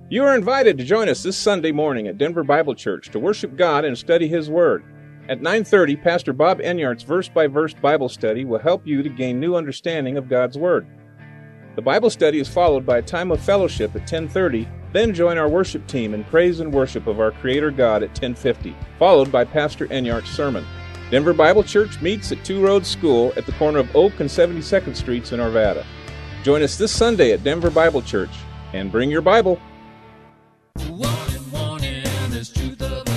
You are invited to join us this Sunday morning at Denver Bible Church to worship God and study His Word. At 9:30, Pastor Bob Enyart's verse-by-verse Bible study will help you to gain new understanding of God's Word. The Bible study is followed by a time of fellowship at 10:30, then join our worship team in praise and worship of our Creator God at 10:50, followed by Pastor Enyart's sermon. Denver Bible Church meets at Two Roads School at the corner of Oak and 72nd Streets in Arvada. Join us this Sunday at Denver Bible Church, and bring your Bible. Warning, warning, there's truth up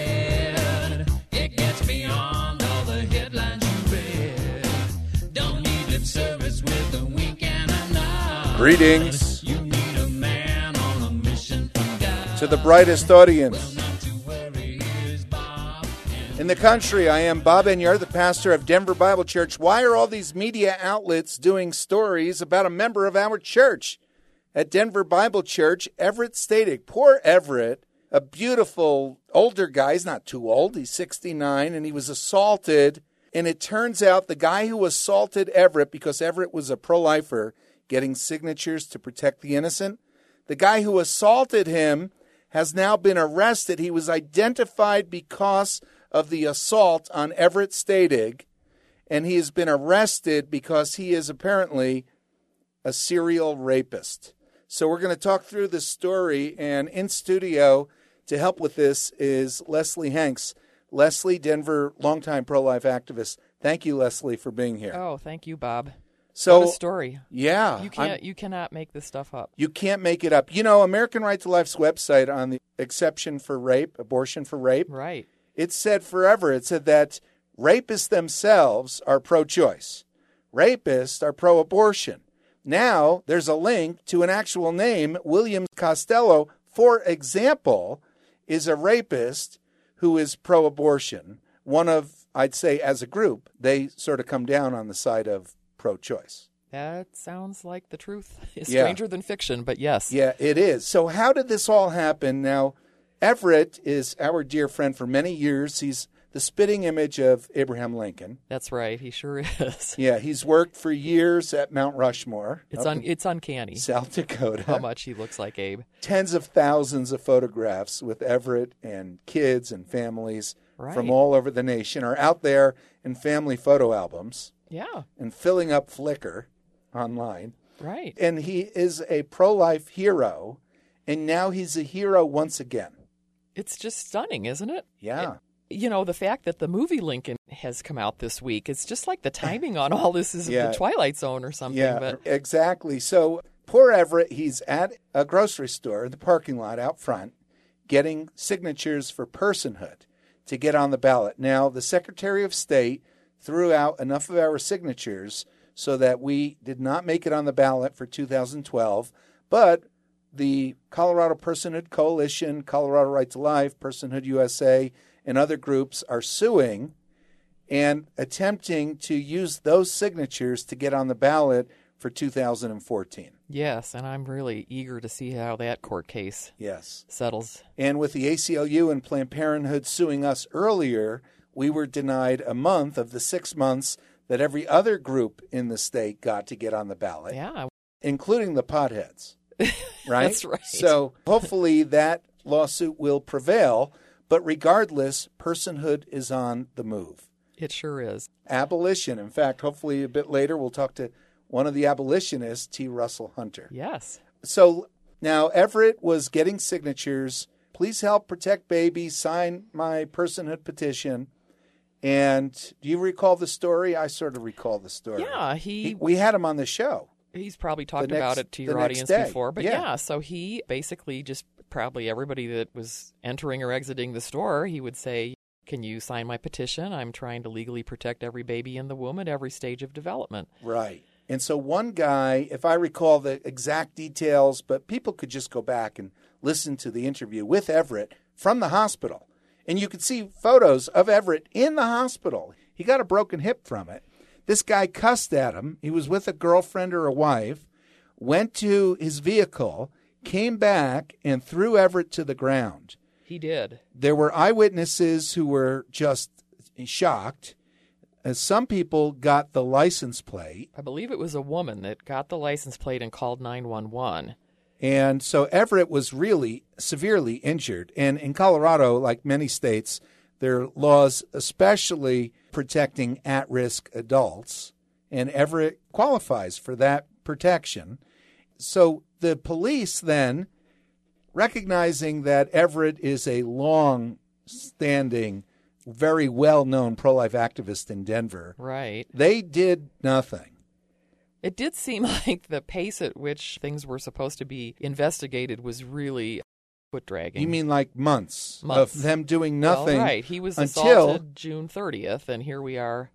ahead. It gets beyond all the headlines you read. Don't need lip service with a wink and a nod. Greetings. You need a man on a mission from God. To the brightest audience Not to worry, here's Bob. in the country. I am Bob Enyart, the pastor of Denver Bible Church. Why are all these media outlets doing stories about a member of our church? At Denver Bible Church, Everett Stadig. Poor Everett, a beautiful older guy. He's not too old. He's 69, and he was assaulted. And it turns out the guy who assaulted Everett, because Everett was a pro-lifer, getting signatures to protect the innocent, the guy who assaulted him has now been arrested. He was identified because of the assault on Everett Stadig, and he has been arrested because he is apparently a serial rapist. So we're going to talk through this story, and in studio to help with this is Leslie Hanks. Leslie, Denver, longtime pro-life activist. Thank you, Leslie, for being here. Oh, thank you, Bob. So, what a story. Yeah. You cannot make this stuff up. You can't make it up. You know, American Right to Life's website on the exception for rape, abortion for rape, Right. it said forever, it said that rapists themselves are pro-choice. Rapists are pro-abortion. Now, there's a link to an actual name. William Costello, for example, is a rapist who is pro-abortion. One of, I'd say, as a group, they sort of come down on the side of pro-choice. That sounds like the truth. It's Yeah. stranger than fiction, but yes. Yeah, it is. So how did this all happen? Now, Everett is our dear friend for many years. He's the spitting image of Abraham Lincoln. That's right. He sure is. Yeah, he's worked for years at Mount Rushmore. It's uncanny South Dakota. how much he looks like Abe. Tens of thousands of photographs with Everett and kids and families Right. from all over the nation are out there in family photo albums Yeah, and filling up Flickr online. right. And he is a pro-life hero, and now he's a hero once again. It's just stunning, isn't it? Yeah. You know, the fact that the movie Lincoln has come out this week, it's just like the timing on all this is Yeah. the Twilight Zone or something. Yeah, But exactly. So poor Everett, he's at a grocery store in the parking lot out front getting signatures for personhood to get on the ballot. Now, the Secretary of State threw out enough of our signatures so that we did not make it on the ballot for 2012, but the Colorado Personhood Coalition, Colorado Right to Life, Personhood USA, and other groups are suing and attempting to use those signatures to get on the ballot for 2014. yes, and I'm really eager to see how that court case Yes. settles. And with the ACLU and Planned Parenthood suing us earlier, we were denied a month of the 6 months that every other group in the state got to get on the ballot, Yeah, including the potheads. Right? That's right. So hopefully that lawsuit will prevail, but regardless, personhood is on the move. it sure is. Abolition. In fact, hopefully a bit later we'll talk to one of the abolitionists, T. Russell Hunter. Yes. So now Everett was getting signatures. Please help protect babies. Sign my personhood petition. And do you recall the story? I sort of recall the story. Yeah, We had him on the show. he's probably talked The next- about it to your the next audience day. before. But Yeah. yeah, so he basically just probably everybody that was entering or exiting the store, he would say, can you sign my petition? I'm trying to legally protect every baby in the womb at every stage of development. Right. And so one guy, if I recall the exact details, but people could just go back and listen to the interview with Everett from the hospital. And you could see photos of Everett in the hospital. He got a broken hip from it. This guy cussed at him. He was with a girlfriend or a wife, went to his vehicle, came back, and threw Everett to the ground. He did. There were eyewitnesses who were just shocked. Some people got the license plate. I believe it was a woman that got the license plate and called 911. And so Everett was really severely injured. And in Colorado, like many states, there are laws especially protecting at-risk adults, and Everett qualifies for that protection. So the police then, recognizing that Everett is a long-standing, very well-known pro-life activist in Denver, Right. they did nothing. It did seem like the pace at which things were supposed to be investigated was really foot-dragging. You mean like months Months. of them doing nothing? Well, right. He was until assaulted June 30th, and here we are.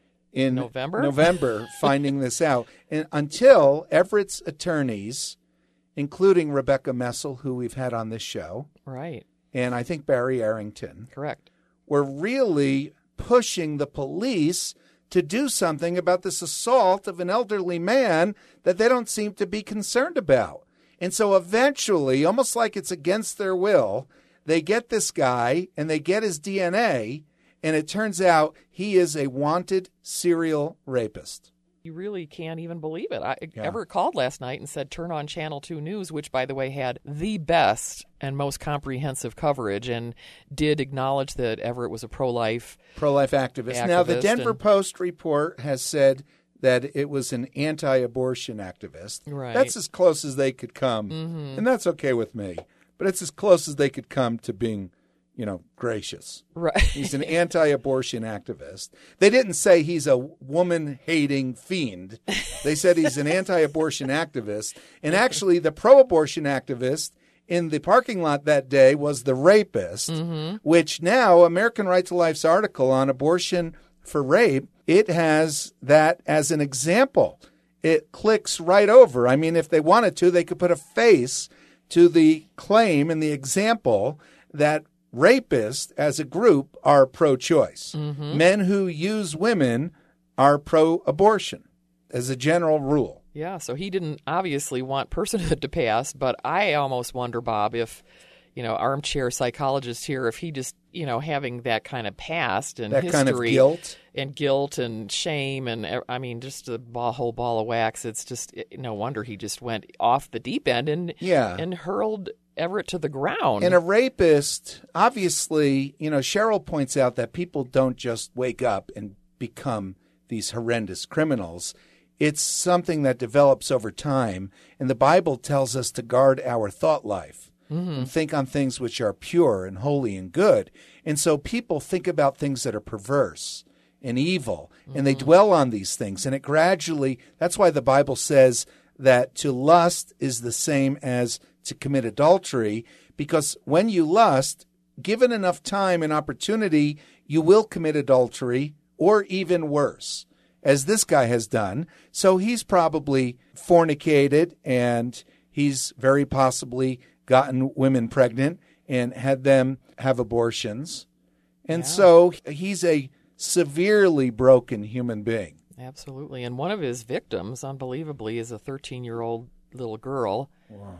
in November? finding this out. And until Everett's attorneys, including Rebecca Messel, who we've had on this show, Right. and I think Barry Arrington, Correct. were really pushing the police to do something about this assault of an elderly man that they don't seem to be concerned about. And so eventually, almost like it's against their will, they get this guy and they get his DNA, and it turns out he is a wanted serial rapist. You really can't even believe it. Yeah. Everett called last night and said, turn on Channel 2 News, which, by the way, had the best and most comprehensive coverage, and did acknowledge that Everett was a pro-life activist. Now, the activist Denver and- Post report has said that it was an anti-abortion activist. Right. That's as close as they could come, and that's okay with me. But it's as close as they could come to being, gracious. Right. He's an anti-abortion activist. They didn't say he's a woman-hating fiend. They said he's an anti-abortion activist. And actually, the pro-abortion activist in the parking lot that day was the rapist, which now American Right to Life's article on abortion for rape, it has that as an example. It clicks right over. I mean, if they wanted to, they could put a face to the claim and the example that rapists as a group are pro-choice. Men who use women are pro-abortion as a general rule. Yeah, so he didn't obviously want personhood to pass, but I almost wonder, Bob, if, armchair psychologist here, if he just, having that kind of past and That history kind of guilt. and guilt and shame and, just a whole ball of wax, it's just no wonder he just went off the deep end and hurled Everett to the ground. And a rapist, obviously, Cheryl points out that people don't just wake up and become these horrendous criminals. It's something that develops over time. And the Bible tells us to guard our thought life and think on things which are pure and holy and good. And so people think about things that are perverse and evil, and they dwell on these things. And it gradually, that's why the Bible says that to lust is the same as to commit adultery, because when you lust, given enough time and opportunity, you will commit adultery, or even worse, as this guy has done. So he's probably fornicated, and he's very possibly gotten women pregnant and had them have abortions. And so he's a severely broken human being. Absolutely. And one of his victims, unbelievably, is a 13-year-old little girl. Wow.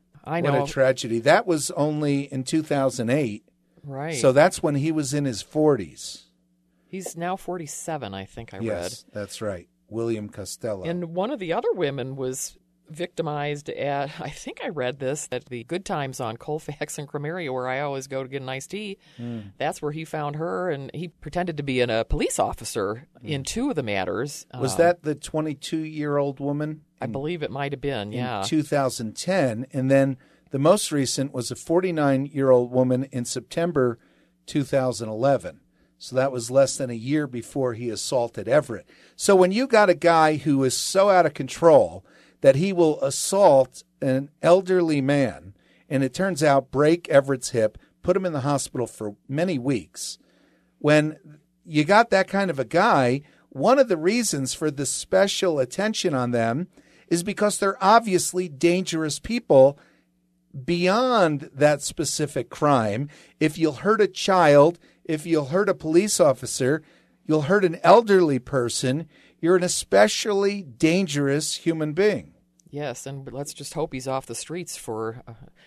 I know. What a tragedy. That was only in 2008. Right. So that's when he was in his 40s. He's now 47, I think I read. Yes, that's right. William Costello. And one of the other women was victimized at, I think I read this, at the Good Times on Colfax and Cremeria, where I always go to get an iced tea. That's where he found her, and he pretended to be a police officer in two of the matters. Was that the 22-year-old woman? I believe it might have been, yeah. In 2010. And then the most recent was a 49-year-old woman in September 2011. So that was less than a year before he assaulted Everett. So when you got a guy who is so out of control that he will assault an elderly man, and it turns out break Everett's hip, put him in the hospital for many weeks, when you got that kind of a guy, one of the reasons for the special attention on them is because they're obviously dangerous people beyond that specific crime. If you'll hurt a child, if you'll hurt a police officer, you'll hurt an elderly person, you're an especially dangerous human being. Yes, and let's just hope he's off the streets for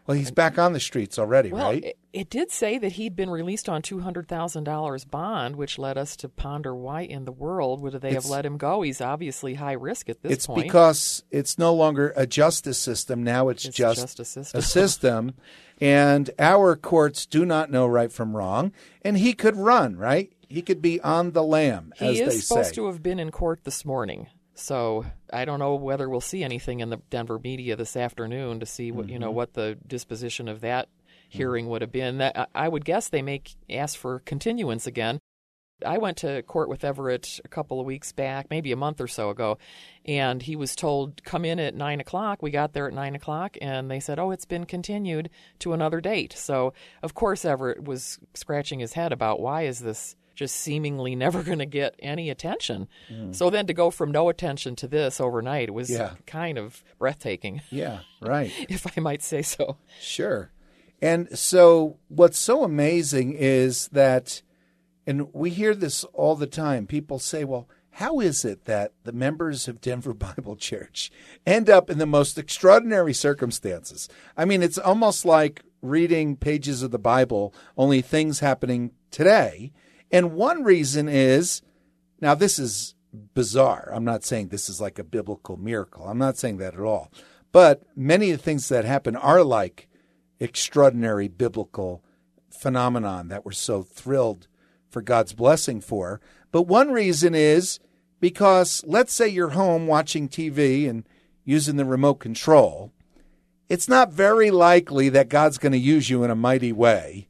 Well, he's back on the streets already, Well, right? it did say that he'd been released on $200,000 bond, which led us to ponder why in the world would they have let him go? He's obviously high risk at this point. It's because it's no longer a justice system. Now it's just a system. a system. And our courts do not know right from wrong. And he could run, right? He could be on the lam, as they say. He is supposed to have been in court this morning. So I don't know whether we'll see anything in the Denver media this afternoon to see what what the disposition of that hearing would have been. I would guess they may ask for continuance again. I went to court with Everett a couple of weeks back, maybe a month or so ago, and he was told, come in at 9 o'clock. We got there at 9 o'clock, and they said, oh, it's been continued to another date. So, of course, Everett was scratching his head about why is this just seemingly never going to get any attention. So then to go from no attention to this overnight was kind of breathtaking. Yeah, right. If I might say so. Sure. And so what's so amazing is that, and we hear this all the time, people say, well, how is it that the members of Denver Bible Church end up in the most extraordinary circumstances? I mean, it's almost like reading pages of the Bible, only things happening today. And one reason is, now this is bizarre. I'm not saying this is like a biblical miracle. I'm not saying that at all. But many of the things that happen are like extraordinary biblical phenomenon that we're so thrilled for God's blessing for. But one reason is because let's say you're home watching TV and using the remote control. It's not very likely that God's going to use you in a mighty way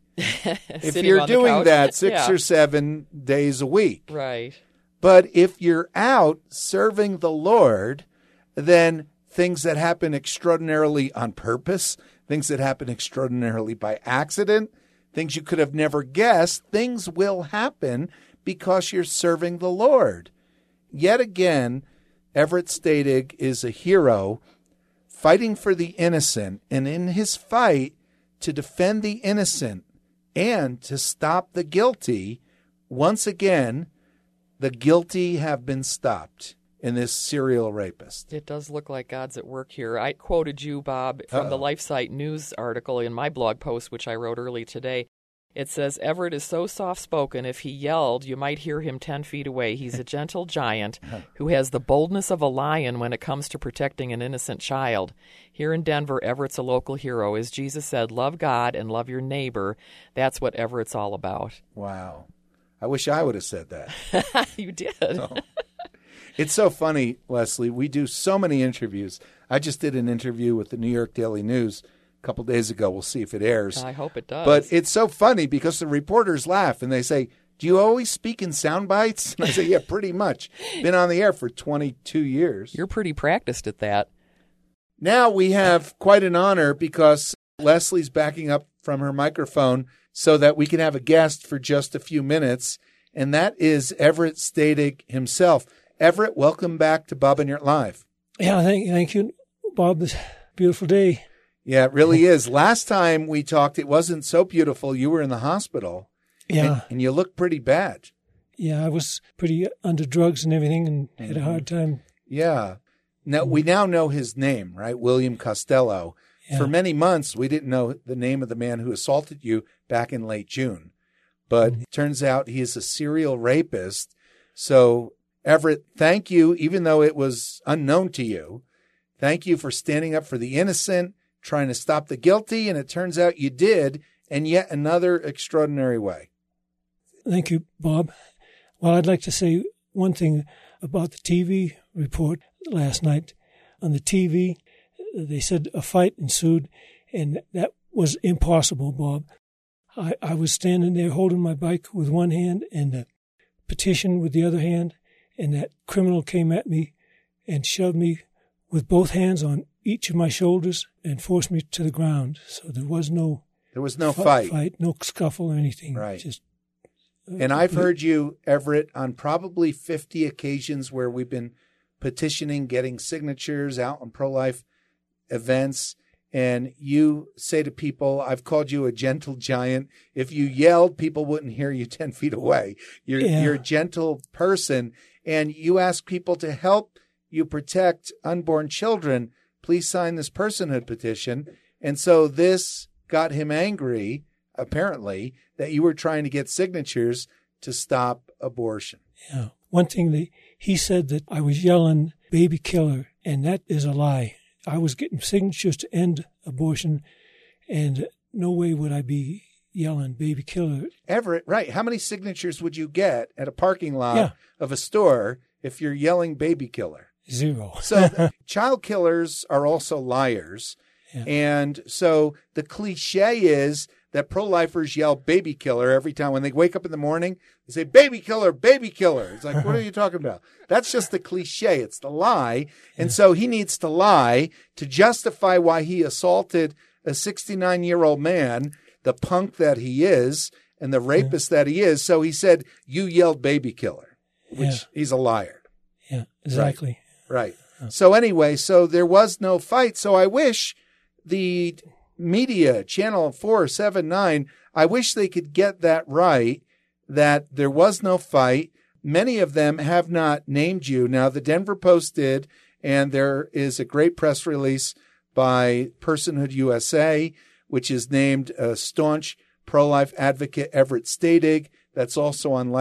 if you're doing that 6 or 7 days a week. Right. But if you're out serving the Lord, then things that happen extraordinarily on purpose, things that happen extraordinarily by accident, things you could have never guessed, things will happen because you're serving the Lord. Yet again, Everett Stadig is a hero fighting for the innocent, and in his fight to defend the innocent and to stop the guilty, once again, the guilty have been stopped in this serial rapist. It does look like God's at work here. I quoted you, Bob, from the LifeSite News article in my blog post, which I wrote early today. It says, Everett is so soft-spoken, if he yelled, you might hear him 10 feet away. He's a gentle giant who has the boldness of a lion when it comes to protecting an innocent child. Here in Denver, Everett's a local hero. As Jesus said, love God and love your neighbor. That's what Everett's all about. Wow. I wish I would have said that. You did. Oh. It's so funny, Leslie. We do so many interviews. I just did an interview with the New York Daily News a couple days ago. We'll see if it airs. I hope it does. But it's so funny because the reporters laugh and they say, do you always speak in sound bites? And I say, yeah, pretty much. Been on the air for 22 years. You're pretty practiced at that. Now we have quite an honor because Leslie's backing up from her microphone so that we can have a guest for just a few minutes, and that is Everett Stadig himself. Everett, welcome back to Bob Enyart Live. Yeah, thank you, Bob. It's a beautiful day. Yeah, it really is. Last time we talked, it wasn't so beautiful. You were in the hospital. Yeah. And you looked pretty bad. Yeah, I was pretty under drugs and everything and had a hard time. Yeah. Now we now know his name, right? William Costello. Yeah. For many months, we didn't know the name of the man who assaulted you back in late June. But it turns out he is a serial rapist. So, Everett, thank you, even though it was unknown to you. Thank you for standing up for the innocent, trying to stop the guilty, and it turns out you did in yet another extraordinary way. Thank you, Bob. Well, I'd like to say one thing about the TV report last night. On the TV, they said a fight ensued, and that was impossible, Bob. I was standing there holding my bike with one hand and a petition with the other hand, and that criminal came at me and shoved me with both hands on each of my shoulders and forced me to the ground. So there was no fight, no scuffle or anything. Right. And I've heard you, Everett, on probably 50 occasions where we've been petitioning, getting signatures out on pro-life events, and you say to people, I've called you a gentle giant. If you yelled, people wouldn't hear you 10 feet away. You're a gentle person, and you ask people to help you protect unborn children. Please sign this personhood petition. And so this got him angry, apparently, that you were trying to get signatures to stop abortion. Yeah. One thing that he said that I was yelling baby killer, and that is a lie. I was getting signatures to end abortion, and no way would I be yelling baby killer. Everett, right. How many signatures would you get at a parking lot of a store if you're yelling baby killer? 0. So child killers are also liars. Yeah. And so the cliche is that pro-lifers yell baby killer every time. When they wake up in the morning, they say, baby killer, baby killer. It's like, what are you talking about? That's just the cliche. It's the lie. And so he needs to lie to justify why he assaulted a 69-year-old man, the punk that he is, and the rapist that he is. So he said, you yelled baby killer, which he's a liar. Yeah, exactly. Right. So anyway, so there was no fight. So I wish the media, Channel 479, I wish they could get that right, that there was no fight. Many of them have not named you. Now, the Denver Post did, and there is a great press release by Personhood USA, which is named staunch pro-life advocate Everett Stadig. That's also on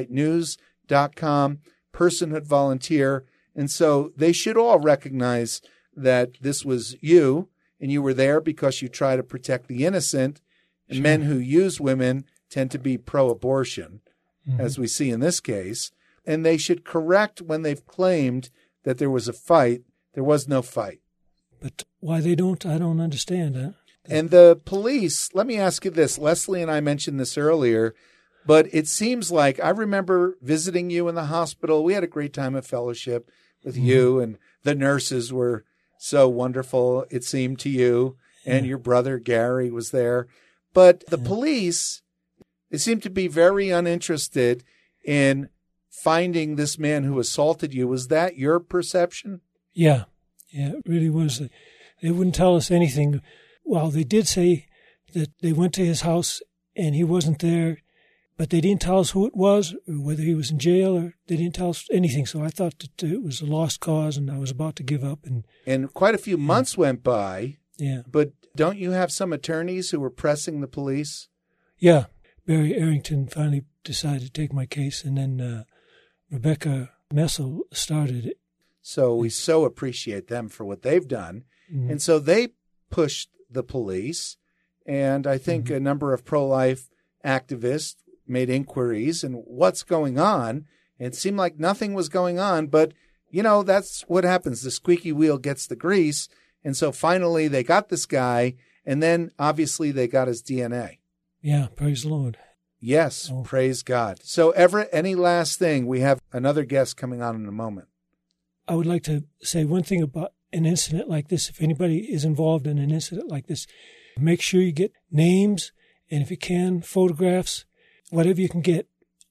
lifesitenews.com, Personhood Volunteer. And so they should all recognize that this was you, and you were there because you try to protect the innocent. And men who use women tend to be pro-abortion, as we see in this case. And they should correct when they've claimed that there was a fight. There was no fight. But why they don't, I don't understand. Huh? And the police, let me ask you this. Leslie and I mentioned this earlier, but it seems like I remember visiting you in the hospital. We had a great time of fellowship with you, and the nurses were so wonderful, it seemed to you, and your brother Gary was there. But the police, they seem to be very uninterested in finding this man who assaulted you. Was that your perception? Yeah, it really was. They wouldn't tell us anything. Well, they did say that they went to his house and he wasn't there, but they didn't tell us who it was or whether he was in jail, or they didn't tell us anything. So I thought that it was a lost cause and I was about to give up. And quite a few months went by. Yeah. But don't you have some attorneys who were pressing the police? Yeah. Barry Arrington finally decided to take my case, and then Rebecca Messel started it. So we so appreciate them for what they've done. Mm-hmm. And so they pushed the police, and I think a number of pro-life activists made inquiries and what's going on. It seemed like nothing was going on, but, you know, that's what happens. The squeaky wheel gets the grease. And so finally they got this guy, and then obviously they got his DNA. Yeah, praise the Lord. Yes, praise God. So Everett, any last thing? We have another guest coming on in a moment. I would like to say one thing about an incident like this. If anybody is involved in an incident like this, make sure you get names, and if you can, photographs, whatever you can get.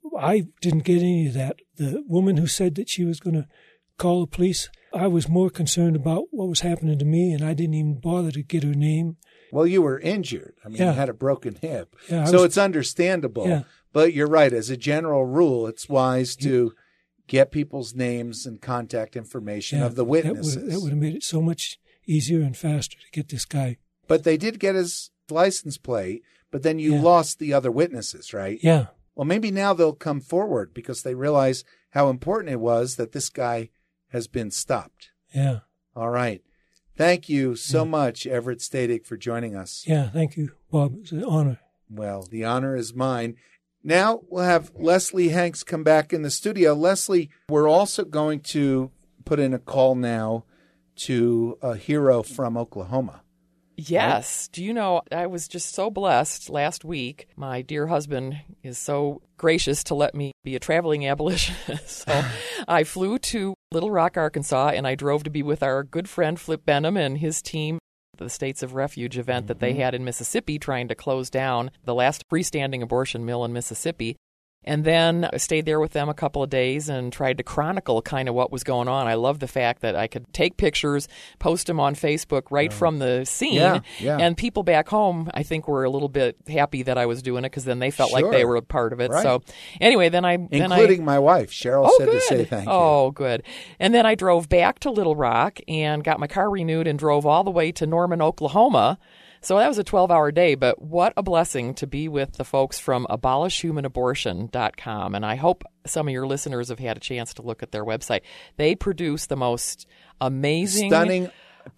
I didn't get any of that. The woman who said that she was going to call the police, I was more concerned about what was happening to me, and I didn't even bother to get her name. Well, you were injured. I mean, you had a broken hip. Yeah, so it's understandable. Yeah. But you're right. As a general rule, it's wise to get people's names and contact information of the witnesses. That would have made it so much easier and faster to get this guy. But they did get his license plate, but then you lost the other witnesses, right? Yeah. Well, maybe now they'll come forward because they realize how important it was that this guy has been stopped. Yeah. All right. Thank you so much, Everett Stadig, for joining us. Yeah, thank you, Bob. It's an honor. Well, the honor is mine. Now we'll have Leslie Hanks come back in the studio. Leslie, we're also going to put in a call now to a hero from Oklahoma. Yes. Do you know, I was just so blessed last week. My dear husband is so gracious to let me be a traveling abolitionist. So I flew to Little Rock, Arkansas, and I drove to be with our good friend Flip Benham and his team at the States of Refuge event that they had in Mississippi, trying to close down the last freestanding abortion mill in Mississippi. And then I stayed there with them a couple of days and tried to chronicle kind of what was going on. I love the fact that I could take pictures, post them on Facebook right from the scene. Yeah. And people back home, I think, were a little bit happy that I was doing it because then they felt like they were a part of it. Right. So anyway, including my wife. Cheryl said to say thank you. Oh, good. And then I drove back to Little Rock and got my car renewed and drove all the way to Norman, Oklahoma, So that was a 12-hour day, but what a blessing to be with the folks from abolishhumanabortion.com. And I hope some of your listeners have had a chance to look at their website. They produce the most amazing, stunning,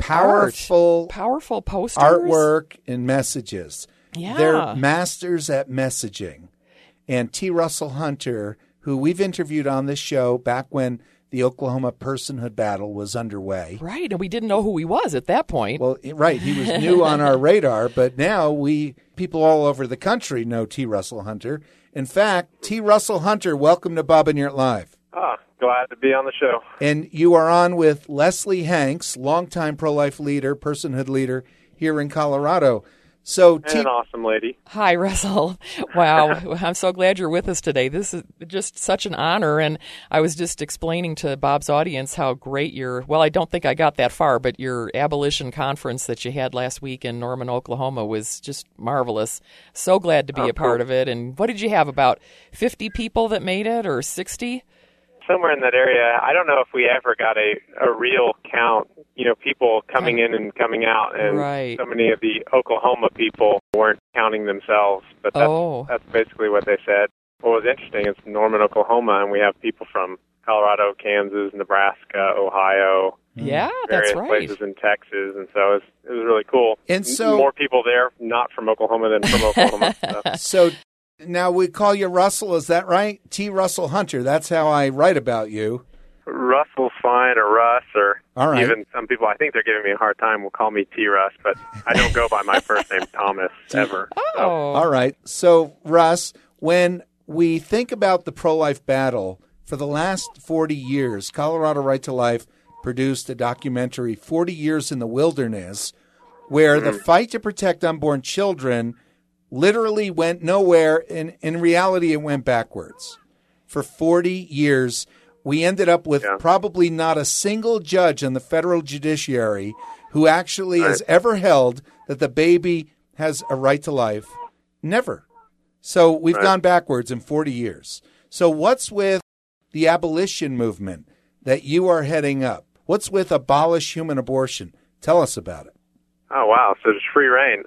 powerful posters, artwork and messages. Yeah. They're masters at messaging. And T. Russell Hunter, who we've interviewed on this show back when the Oklahoma personhood battle was underway. Right, and we didn't know who he was at that point. Well, right, he was new on our radar, but now people all over the country know T. Russell Hunter. In fact, T. Russell Hunter, welcome to Bob and Yurt Live. Glad to be on the show. And you are on with Leslie Hanks, longtime pro-life leader, personhood leader here in Colorado. So, And an awesome lady. Hi, Russell. Wow, I'm so glad you're with us today. This is just such an honor, and I was just explaining to Bob's audience how great I don't think I got that far, but your abolition conference that you had last week in Norman, Oklahoma was just marvelous. So glad to be a part of it. And what did you have, about 50 people that made it, or 60? Somewhere in that area. I don't know if we ever got a real count, people coming in and coming out, and right. So many of the Oklahoma people weren't counting themselves, but that's basically what they said. What was interesting is Norman, Oklahoma, and we have people from Colorado, Kansas, Nebraska, Ohio, yeah, various that's right. places in Texas, and so it was really cool. And so more people there not from Oklahoma than from Oklahoma. So now we call you Russell, is that right? T. Russell Hunter, that's how I write about you. Russell's fine, or Russ, or all right. Even some people, I think they're giving me a hard time, will call me T. Russ, but I don't go by my first name, Thomas, ever. Oh. So. All right. So, Russ, when we think about the pro-life battle, for the last 40 years, Colorado Right to Life produced a documentary, 40 Years in the Wilderness, where the fight to protect unborn children literally went nowhere. In reality, it went backwards. For 40 years, we ended up with probably not a single judge in the federal judiciary who actually has ever held that the baby has a right to life. Never. So we've gone backwards in 40 years. So what's with the abolition movement that you are heading up? What's with Abolish Human Abortion? Tell us about it. Oh, wow. So there's free reign.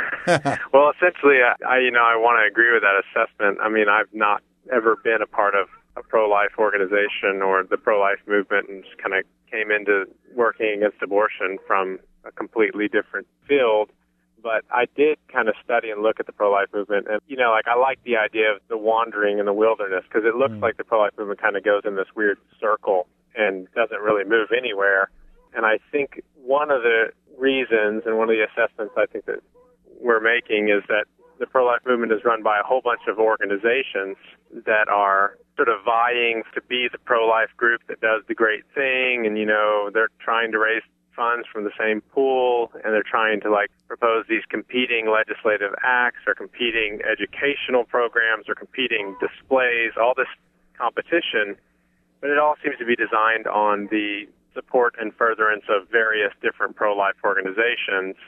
Well, essentially, I want to agree with that assessment. I mean, I've not ever been a part of a pro-life organization or the pro-life movement, and just kind of came into working against abortion from a completely different field. But I did kind of study and look at the pro-life movement. And, I like the idea of the wandering in the wilderness, because it looks like the pro-life movement kind of goes in this weird circle and doesn't really move anywhere. And I think one of the reasons and one of the assessments I think that we're making is that the pro-life movement is run by a whole bunch of organizations that are sort of vying to be the pro-life group that does the great thing. And, they're trying to raise funds from the same pool, and they're trying to propose these competing legislative acts or competing educational programs or competing displays, all this competition. But it all seems to be designed on the support and furtherance of various different pro-life organizations.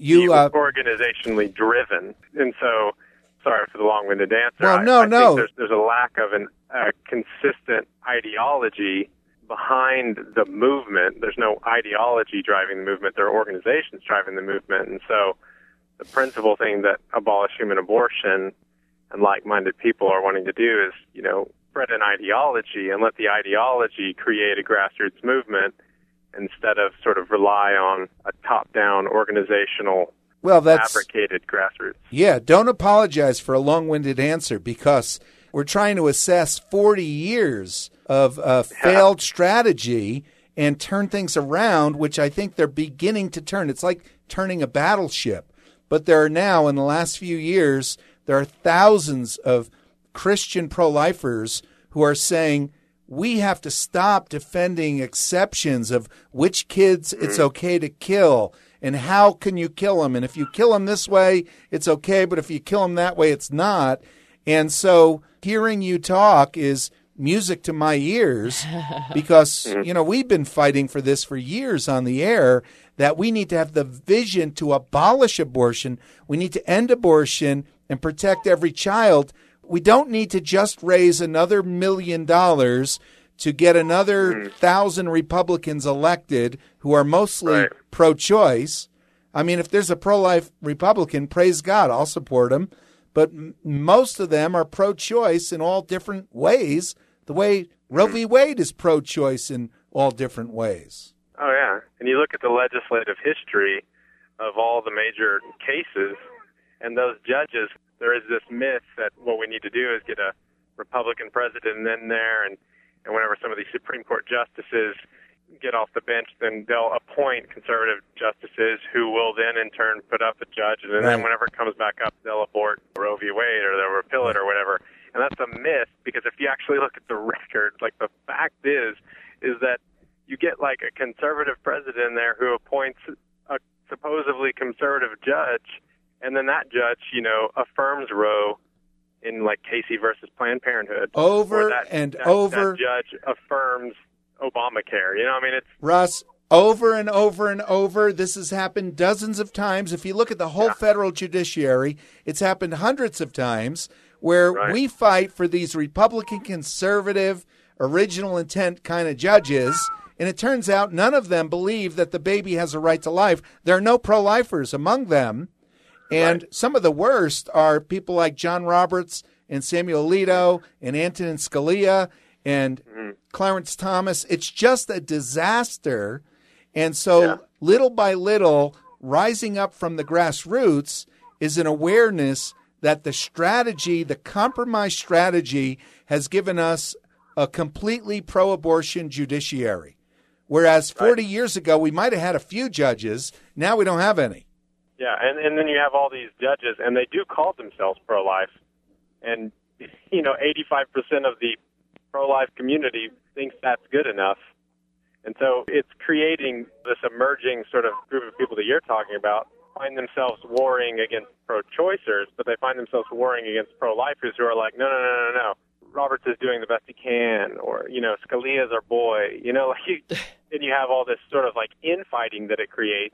Organizationally driven. And so, sorry for the long-winded answer. Well, I think there's a lack of a consistent ideology behind the movement. There's no ideology driving the movement. There are organizations driving the movement. And so the principal thing that Abolish Human Abortion and like-minded people are wanting to do is, spread an ideology and let the ideology create a grassroots movement, instead of sort of rely on a top-down organizational, fabricated grassroots. Yeah, don't apologize for a long-winded answer, because we're trying to assess 40 years of failed strategy and turn things around, which I think they're beginning to turn. It's like turning a battleship. But there are now, in the last few years, there are thousands of Christian pro-lifers who are saying, we have to stop defending exceptions of which kids it's okay to kill and how can you kill them. And if you kill them this way, it's okay, but if you kill them that way, it's not. And so hearing you talk is music to my ears, because, we've been fighting for this for years on the air, that we need to have the vision to abolish abortion. We need to end abortion and protect every child. We don't need to just raise another $1 million to get another 1,000 Republicans elected who are mostly pro-choice. I mean, if there's a pro-life Republican, praise God, I'll support him. But most of them are pro-choice in all different ways, the way Roe v. Wade is pro-choice in all different ways. Oh, yeah. And you look at the legislative history of all the major cases, and those judges, there is this myth that what we need to do is get a Republican president in there, and whenever some of these Supreme Court justices get off the bench, then they'll appoint conservative justices who will then in turn put up a judge, and then whenever it comes back up, they'll abort Roe v. Wade or they'll repeal it or whatever. And that's a myth, because if you actually look at the record, like the fact is that you get like a conservative president in there who appoints a supposedly conservative judge, and then that judge, affirms Roe in like Casey versus Planned Parenthood. Over that judge affirms Obamacare. It's Russ, over and over and over. This has happened dozens of times. If you look at the whole federal judiciary, it's happened hundreds of times where we fight for these Republican, conservative, original intent kind of judges. And it turns out none of them believe that the baby has a right to life. There are no pro-lifers among them. And some of the worst are people like John Roberts and Samuel Alito and Antonin Scalia and Clarence Thomas. It's just a disaster. And so little by little, rising up from the grassroots is an awareness that the strategy, the compromise strategy, has given us a completely pro-abortion judiciary. Whereas 40 years ago, we might have had a few judges. Now we don't have any. Yeah, and then you have all these judges, and they do call themselves pro-life. And, 85% of the pro-life community thinks that's good enough. And so it's creating this emerging sort of group of people that you're talking about, find themselves warring against pro-choicers, but they find themselves warring against pro-lifers who are like, no. Roberts is doing the best he can, or, Scalia's our boy. And you have all this sort of like infighting that it creates.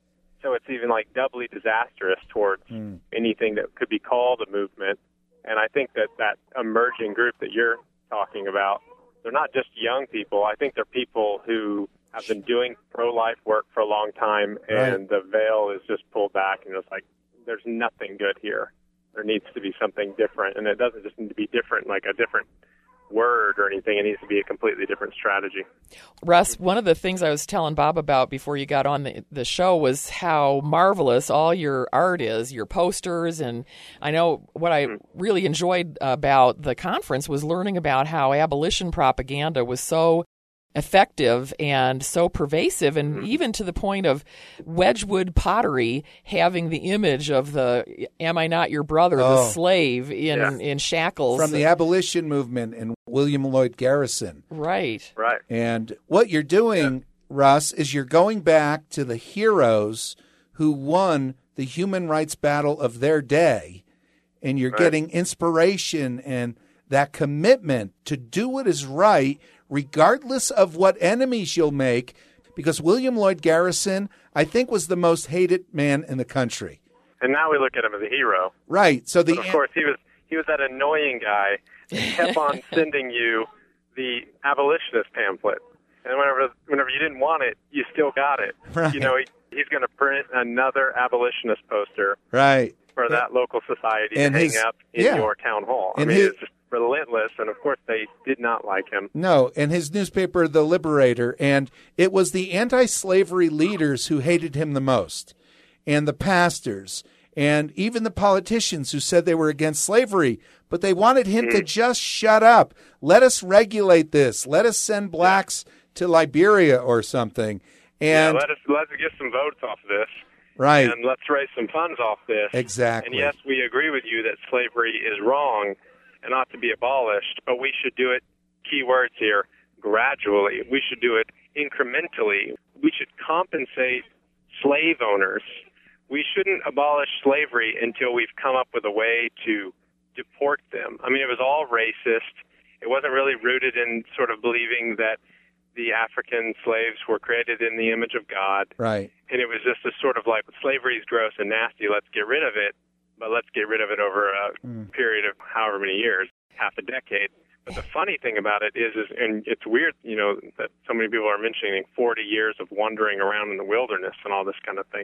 So it's even like doubly disastrous towards anything that could be called a movement. And I think that emerging group that you're talking about, they're not just young people. I think they're people who have been doing pro-life work for a long time, and the veil is just pulled back, and it's like, there's nothing good here. There needs to be something different, and it doesn't just need to be different, like a different word or anything. It needs to be a completely different strategy. Russ, one of the things I was telling Bob about before you got on the show was how marvelous all your art is, your posters. And I know what I really enjoyed about the conference was learning about how abolition propaganda was so effective and so pervasive, and even to the point of Wedgwood pottery having the image of the "Am I not your brother?" the slave in shackles from the abolition movement and William Lloyd Garrison. Right. And what you're doing, Russ, is you're going back to the heroes who won the human rights battle of their day, and you're getting inspiration and that commitment to do what is right, regardless of what enemies you'll make, because William Lloyd Garrison, I think, was the most hated man in the country. And now we look at him as a hero. Right. So but of course, he was that annoying guy that kept on sending you the abolitionist pamphlet. And whenever you didn't want it, you still got it. Right. He's going to print another abolitionist poster for that local society to hang up in your town hall. It's just relentless, and of course they did not like him. No, and his newspaper, The Liberator, and it was the anti-slavery leaders who hated him the most, and the pastors, and even the politicians who said they were against slavery, but they wanted him to just shut up. Let us regulate this. Let us send blacks to Liberia or something. And let's get some votes off this. Right. And let's raise some funds off this. Exactly. And yes, we agree with you that slavery is wrong and ought to be abolished, but we should do it, key words here, gradually. We should do it incrementally. We should compensate slave owners. We shouldn't abolish slavery until we've come up with a way to deport them. It was all racist. It wasn't really rooted in sort of believing that the African slaves were created in the image of God. Right. And it was just a sort of like, slavery is gross and nasty, let's get rid of it. But let's get rid of it over a period of however many years, half a decade. But the funny thing about it is and it's weird, that so many people are mentioning 40 years of wandering around in the wilderness and all this kind of thing.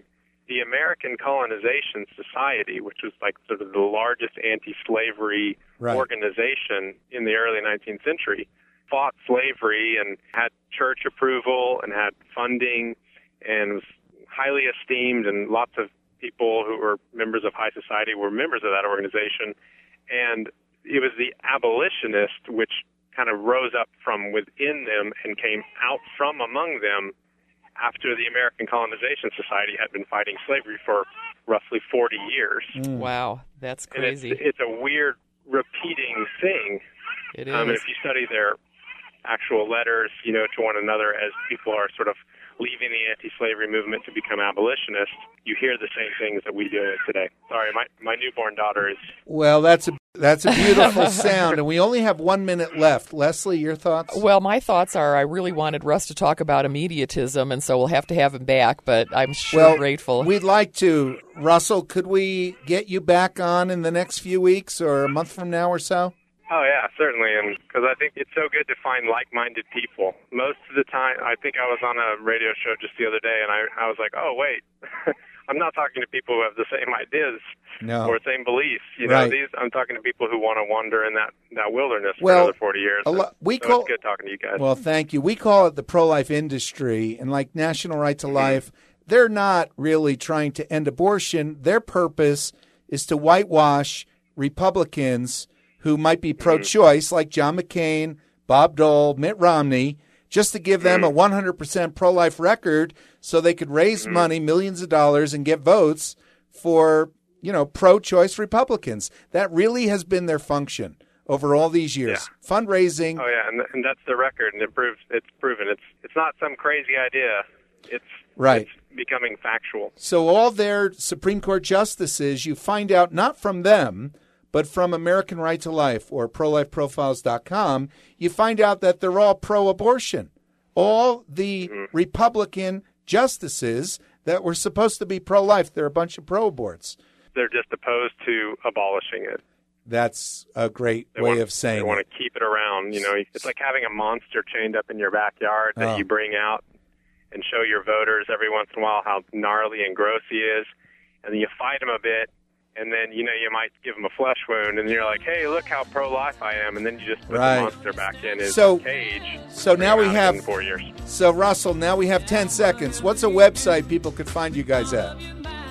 the American Colonization Society, which was like sort of the largest anti-slavery organization in the early 19th century, fought slavery and had church approval and had funding and was highly esteemed, and lots of people who were members of high society were members of that organization. And it was the abolitionists which kind of rose up from within them and came out from among them after the American Colonization Society had been fighting slavery for roughly 40 years. Wow, that's crazy. And it's a weird repeating thing. It is. If you study their actual letters, to one another as people are sort of leaving the anti-slavery movement to become abolitionists, you hear the same things that we do today. Sorry, my newborn daughter is... Well, that's a beautiful sound, and we only have 1 minute left. Leslie, your thoughts? Well, my thoughts are I really wanted Russ to talk about immediatism, and so we'll have to have him back, but I'm sure grateful. We'd like to. Russell, could we get you back on in the next few weeks or a month from now or so? Oh, yeah, certainly, and because I think it's so good to find like-minded people. Most of the time, I think I was on a radio show just the other day, and I was like, oh, wait, I'm not talking to people who have the same ideas or same beliefs. I'm talking to people who want to wander in that wilderness for another 40 years. It's good talking to you guys. Well, thank you. We call it the pro-life industry, and like National Right to Life, they're not really trying to end abortion. Their purpose is to whitewash Republicans who might be pro-choice, like John McCain, Bob Dole, Mitt Romney, just to give them a 100% pro-life record so they could raise money, millions of dollars, and get votes for, pro-choice Republicans. That really has been their function over all these years. Yeah. Fundraising. Oh, yeah, and that's the record, and it's proven. It's not some crazy idea. It's becoming factual. So all their Supreme Court justices, you find out not from them, but from American Right to Life or ProLifeProfiles.com, you find out that they're all pro-abortion. All the Republican justices that were supposed to be pro-life, they're a bunch of pro-aborts. They're just opposed to abolishing it. That's a great way of saying it. They want to keep it around. It's like having a monster chained up in your backyard that you bring out and show your voters every once in a while how gnarly and gross he is, and then you fight him a bit. And then, you might give him a flesh wound, and you're like, hey, look how pro-life I am. And then you just put the monster back in his cage. So now we have 4 years. So, Russell, now we have 10 seconds. What's a website people could find you guys at?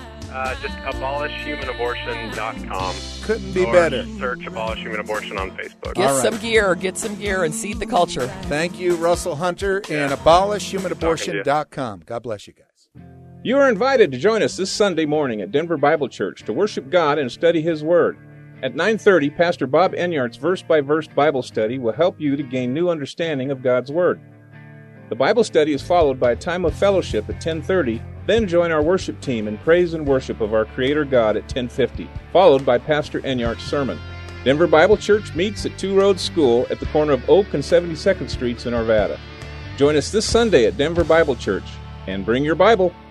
Just abolishhumanabortion.com. Couldn't be better. Search Abolish Human Abortion on Facebook. Get some gear, and seed the culture. Thank you, Russell Hunter, and abolishhumanabortion.com. God bless you guys. You are invited to join us this Sunday morning at Denver Bible Church to worship God and study His Word. At 9:30, Pastor Bob Enyart's verse-by-verse Bible study will help you to gain new understanding of God's Word. The Bible study is followed by a time of fellowship at 10:30, then join our worship team in praise and worship of our Creator God at 10:50, followed by Pastor Enyart's sermon. Denver Bible Church meets at Two Roads School at the corner of Oak and 72nd Streets in Arvada. Join us this Sunday at Denver Bible Church, and bring your Bible.